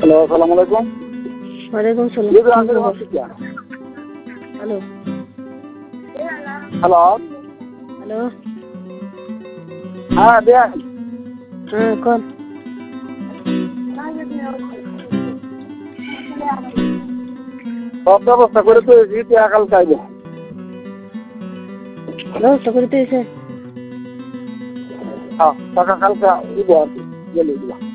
Hello, আসসালামু আলাইকুম। ওয়ালাইকুম সালাম। হ্যালো হ্যালো, হ্যালো, হ্যাঁ দেন। হ্যাঁ কোন সব ব্যবস্থা করে তো এসেছি, একাল চাইবে। ব্যবস্থা করে দিয়েছে? হ্যাঁ, টাকা কালকে দিব আর কি, গেলে দিবা।